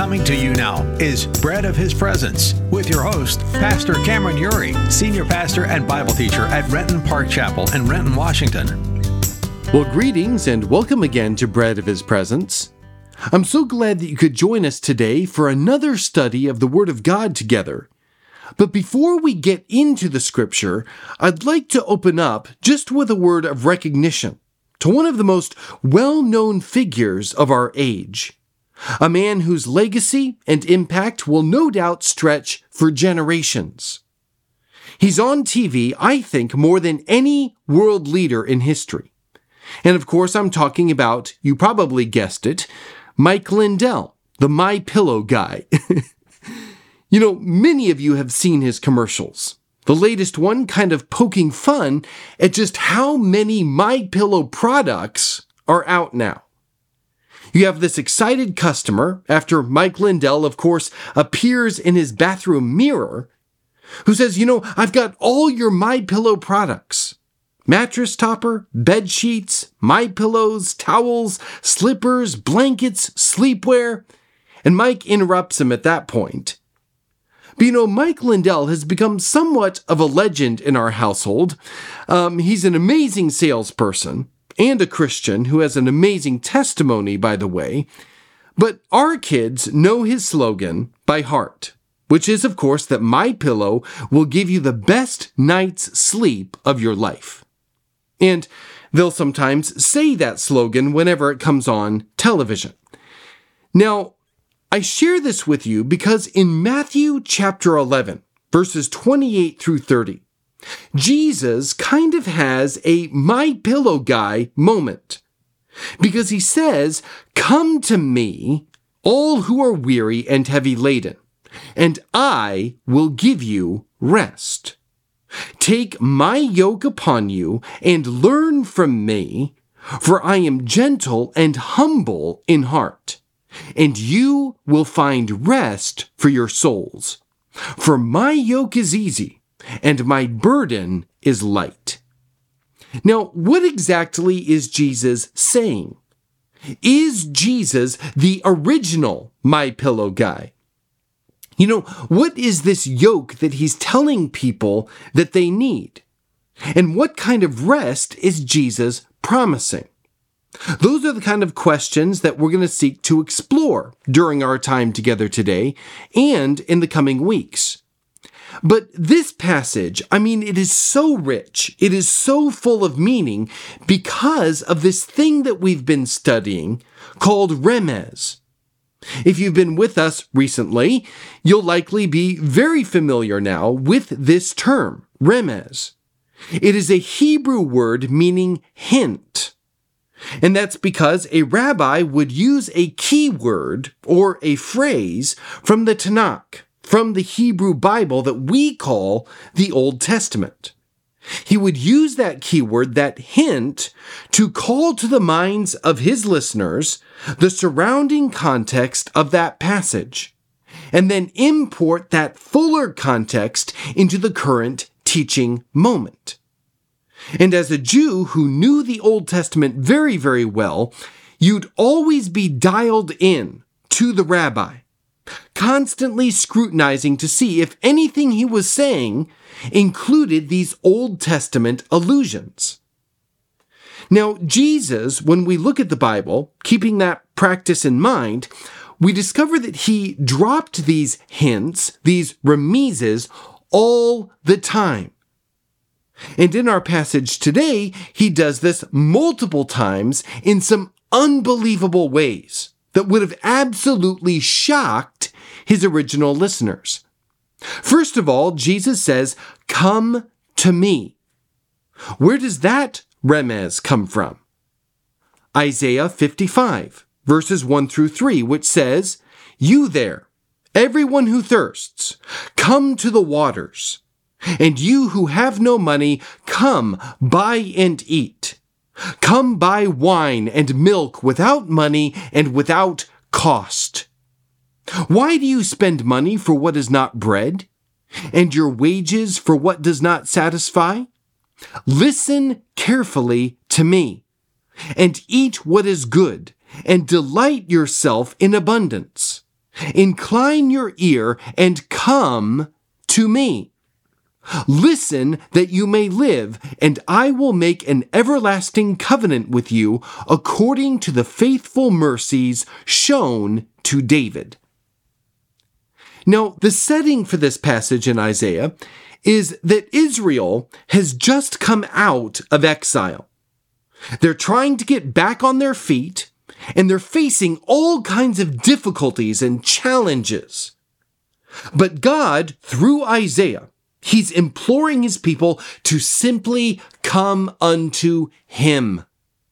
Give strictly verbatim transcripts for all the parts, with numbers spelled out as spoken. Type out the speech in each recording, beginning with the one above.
Coming to you now is Bread of His Presence with your host, Pastor Cameron Uri, Senior Pastor and Bible Teacher at Renton Park Chapel in Renton, Washington. Well, greetings and welcome again to Bread of His Presence. I'm so glad that you could join us today for another study of the Word of God together. But before we get into the Scripture, I'd like to open up just with a word of recognition to one of the most well-known figures of our age. A man whose legacy and impact will no doubt stretch for generations. He's on T V, I think, more than any world leader in history. And of course, I'm talking about, you probably guessed it, Mike Lindell, the MyPillow guy. You know, many of you have seen his commercials. The latest one kind of poking fun at just how many MyPillow products are out now. You have this excited customer, after Mike Lindell, of course, appears in his bathroom mirror, who says, you know, I've got all your MyPillow products. Mattress topper, bed sheets, MyPillows, towels, slippers, blankets, sleepwear. And Mike interrupts him at that point. But you know, Mike Lindell has become somewhat of a legend in our household. Um, he's an amazing salesperson. And a Christian who has an amazing testimony, by the way. But our kids know his slogan by heart, which is, of course, that MyPillow will give you the best night's sleep of your life. And they'll sometimes say that slogan whenever it comes on television. Now, I share this with you because in Matthew chapter eleven, verses twenty-eight through thirty, Jesus kind of has a MyPillow guy moment because he says, "Come to me, all who are weary and heavy laden, and I will give you rest. Take my yoke upon you and learn from me, for I am gentle and humble in heart, and you will find rest for your souls. For my yoke is easy, and my burden is light." Now, what exactly is Jesus saying? Is Jesus the original MyPillow guy? You know, what is this yoke that he's telling people that they need? And what kind of rest is Jesus promising? Those are the kind of questions that we're going to seek to explore during our time together today and in the coming weeks. But this passage, I mean, it is so rich, it is so full of meaning because of this thing that we've been studying called remez. If you've been with us recently, you'll likely be very familiar now with this term, remez. It is a Hebrew word meaning hint. And that's because a rabbi would use a key word or a phrase from the Tanakh, from the Hebrew Bible that we call the Old Testament. He would use that keyword, that hint, to call to the minds of his listeners the surrounding context of that passage, and then import that fuller context into the current teaching moment. And as a Jew who knew the Old Testament very, very well, you'd always be dialed in to the rabbi, constantly scrutinizing to see if anything he was saying included these Old Testament allusions. Now, Jesus, when we look at the Bible, keeping that practice in mind, we discover that he dropped these hints, these remezes, all the time. And in our passage today, he does this multiple times in some unbelievable ways that would have absolutely shocked his original listeners. First of all, Jesus says, "Come to me." Where does that remez come from? Isaiah fifty-five, verses one through three, which says, "You there, everyone who thirsts, come to the waters. And you who have no money, come, buy and eat. Come buy wine and milk without money and without cost. Why do you spend money for what is not bread, and your wages for what does not satisfy? Listen carefully to me, and eat what is good, and delight yourself in abundance. Incline your ear and come to me. Listen that you may live, and I will make an everlasting covenant with you according to the faithful mercies shown to David. Now, the setting for this passage in Isaiah is that Israel has just come out of exile. They're trying to get back on their feet, and they're facing all kinds of difficulties and challenges. But God, through Isaiah, He's imploring His people to simply come unto Him.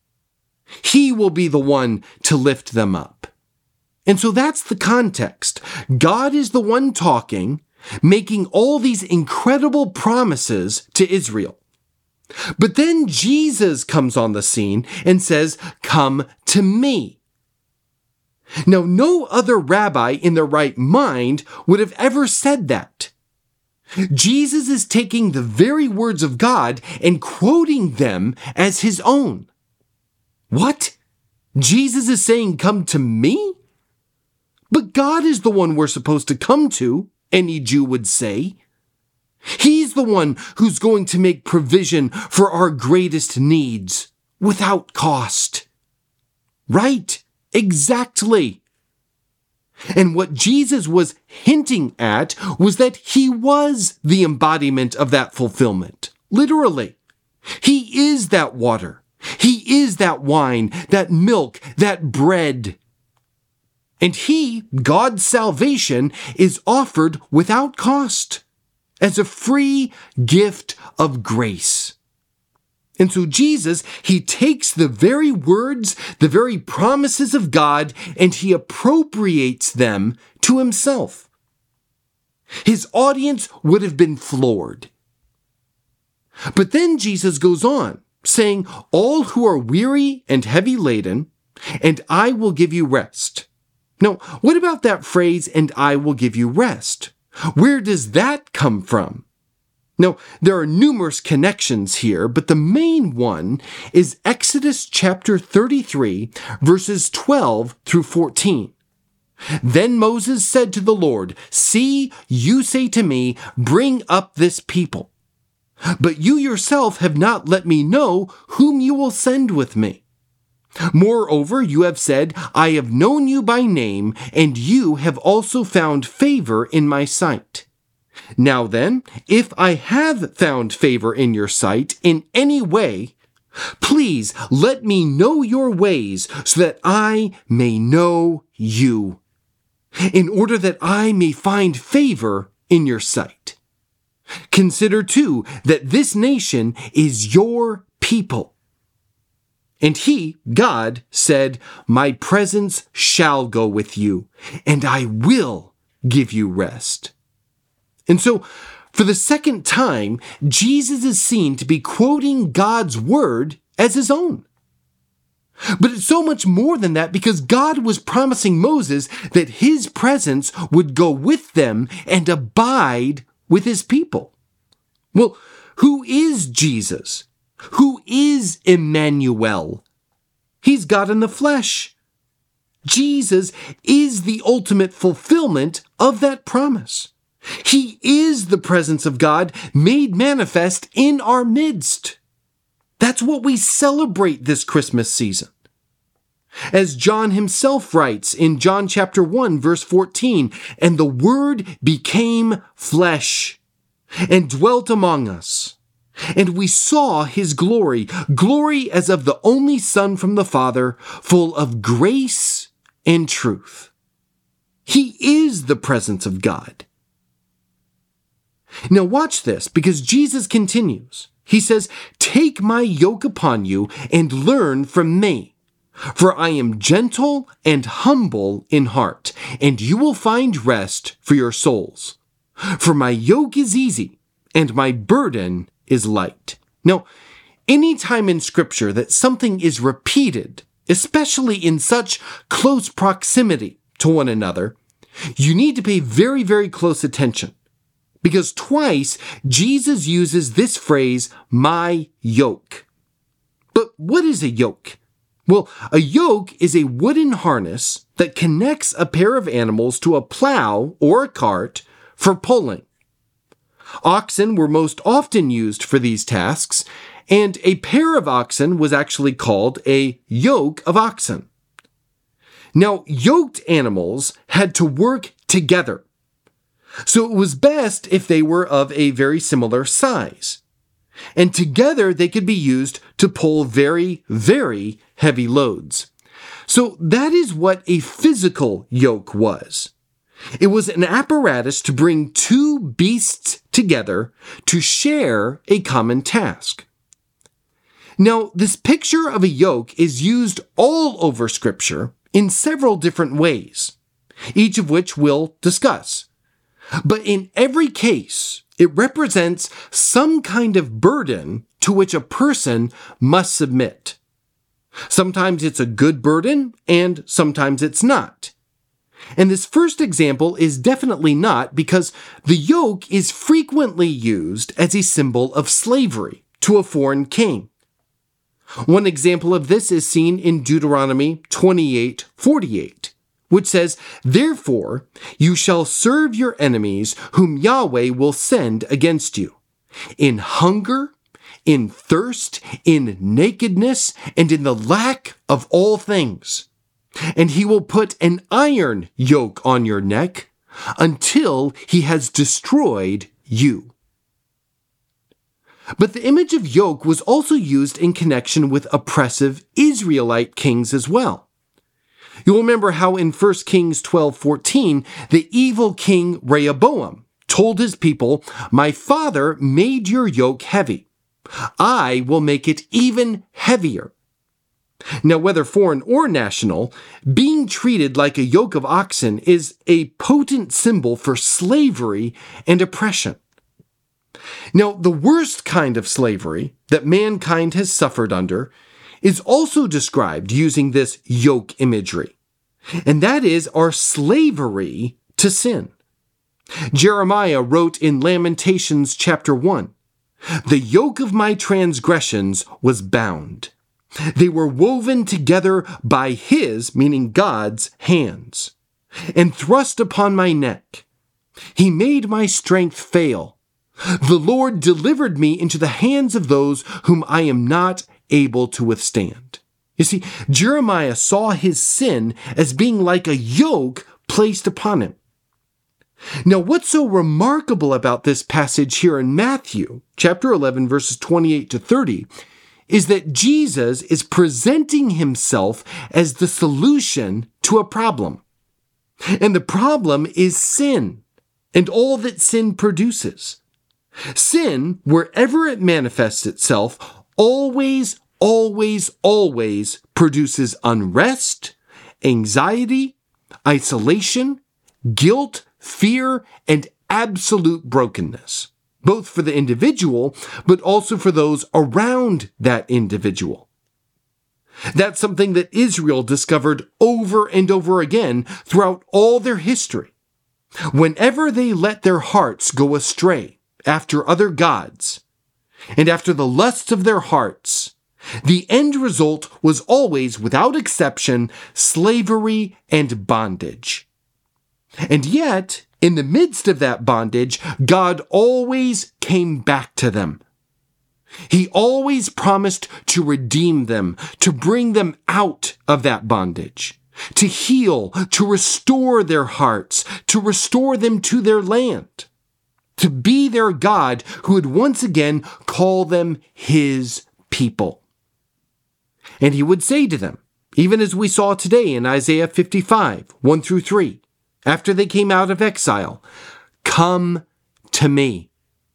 He will be the one to lift them up. And so that's the context. God is the one talking, making all these incredible promises to Israel. But then Jesus comes on the scene and says, "Come to me." Now, no other rabbi in their right mind would have ever said that. Jesus is taking the very words of God and quoting them as His own. What? Jesus is saying, "Come to me?" But God is the one we're supposed to come to, any Jew would say. He's the one who's going to make provision for our greatest needs without cost. Right? Exactly. And what Jesus was hinting at was that He was the embodiment of that fulfillment. Literally. He is that water. He is that wine, that milk, that bread. And He, God's salvation, is offered without cost, as a free gift of grace. And so Jesus, He takes the very words, the very promises of God, and He appropriates them to Himself. His audience would have been floored. But then Jesus goes on, saying, "All who are weary and heavy laden, and I will give you rest." Now, what about that phrase, "and I will give you rest"? Where does that come from? Now, there are numerous connections here, but the main one is Exodus chapter thirty-three, verses twelve through fourteen. Then Moses said to the Lord, "See, you say to me, bring up this people. But you yourself have not let me know whom you will send with me. Moreover, you have said, I have known you by name, and you have also found favor in my sight. Now then, if I have found favor in your sight in any way, please let me know your ways so that I may know you, in order that I may find favor in your sight. Consider too that this nation is your people." And He, God, said, "My presence shall go with you, and I will give you rest." And so, for the second time, Jesus is seen to be quoting God's word as His own. But it's so much more than that, because God was promising Moses that His presence would go with them and abide with His people. Well, who is Jesus? Who is Emmanuel? He's God in the flesh. Jesus is the ultimate fulfillment of that promise. He is the presence of God made manifest in our midst. That's what we celebrate this Christmas season. As John himself writes in John chapter one, verse fourteen, "And the Word became flesh and dwelt among us. And we saw His glory, glory as of the only Son from the Father, full of grace and truth." He is the presence of God. Now watch this, because Jesus continues. He says, "Take my yoke upon you and learn from me. For I am gentle and humble in heart, and you will find rest for your souls. For my yoke is easy, and my burden is light." Now, any time in Scripture that something is repeated, especially in such close proximity to one another, you need to pay very, very close attention. Because twice, Jesus uses this phrase, "my yoke." But what is a yoke? Well, a yoke is a wooden harness that connects a pair of animals to a plow or a cart for pulling. Oxen were most often used for these tasks, and a pair of oxen was actually called a yoke of oxen. Now, yoked animals had to work together, so it was best if they were of a very similar size. And together they could be used to pull very, very heavy loads. So that is what a physical yoke was. It was an apparatus to bring two beasts together to share a common task. Now, this picture of a yoke is used all over Scripture in several different ways, each of which we'll discuss. But in every case, it represents some kind of burden to which a person must submit. Sometimes it's a good burden, and sometimes it's not. And this first example is definitely not, because the yoke is frequently used as a symbol of slavery to a foreign king. One example of this is seen in Deuteronomy twenty-eight forty-eight, which says, "Therefore you shall serve your enemies whom Yahweh will send against you, in hunger, in thirst, in nakedness, and in the lack of all things. And he will put an iron yoke on your neck until he has destroyed you." But the image of yoke was also used in connection with oppressive Israelite kings as well. You'll remember how in First Kings twelve fourteen, the evil king Rehoboam told his people, "My father made your yoke heavy. I will make it even heavier." Now, whether foreign or national, being treated like a yoke of oxen is a potent symbol for slavery and oppression. Now, the worst kind of slavery that mankind has suffered under is also described using this yoke imagery, and that is our slavery to sin. Jeremiah wrote in Lamentations chapter one, "The yoke of my transgressions was bound. They were woven together by his," meaning God's, "hands, and thrust upon my neck. He made my strength fail. The Lord delivered me into the hands of those whom I am not able to withstand." You see, Jeremiah saw his sin as being like a yoke placed upon him. Now, what's so remarkable about this passage here in Matthew, chapter eleven, verses twenty-eight to thirty, is that Jesus is presenting himself as the solution to a problem. And the problem is sin, and all that sin produces. Sin, wherever it manifests itself, always, always, always produces unrest, anxiety, isolation, guilt, fear, and absolute brokenness, both for the individual, but also for those around that individual. That's something that Israel discovered over and over again throughout all their history. Whenever they let their hearts go astray after other gods, and after the lusts of their hearts, the end result was always, without exception, slavery and bondage. And yet, in the midst of that bondage, God always came back to them. He always promised to redeem them, to bring them out of that bondage, to heal, to restore their hearts, to restore them to their land, to be their God who would once again call them his people. And he would say to them, even as we saw today in Isaiah fifty-five, one through three, after they came out of exile, "Come to me."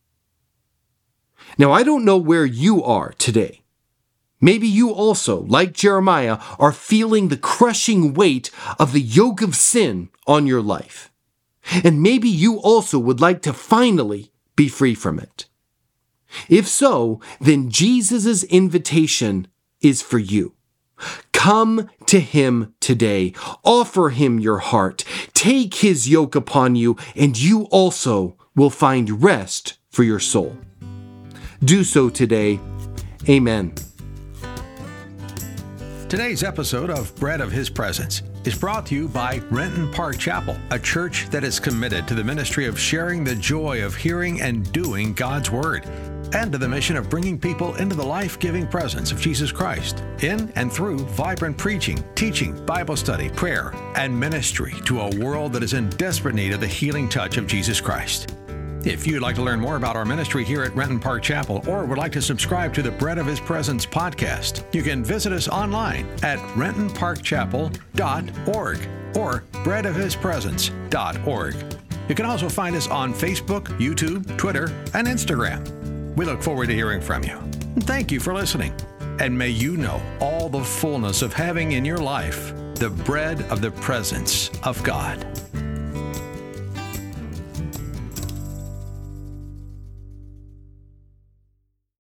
Now, I don't know where you are today. Maybe you also, like Jeremiah, are feeling the crushing weight of the yoke of sin on your life. And maybe you also would like to finally be free from it. If so, then Jesus' invitation is for you. Come to him today. Offer him your heart. Take his yoke upon you, and you also will find rest for your soul. Do so today. Amen. Today's episode of Bread of His Presence is brought to you by Renton Park Chapel, a church that is committed to the ministry of sharing the joy of hearing and doing God's Word, and to the mission of bringing people into the life-giving presence of Jesus Christ, in and through vibrant preaching, teaching, Bible study, prayer, and ministry to a world that is in desperate need of the healing touch of Jesus Christ. If you'd like to learn more about our ministry here at Renton Park Chapel, or would like to subscribe to the Bread of His Presence podcast, you can visit us online at renton park chapel dot org or bread of his presence dot org. You can also find us on Facebook, YouTube, Twitter, and Instagram. We look forward to hearing from you. Thank you for listening, and may you know all the fullness of having in your life the bread of the presence of God.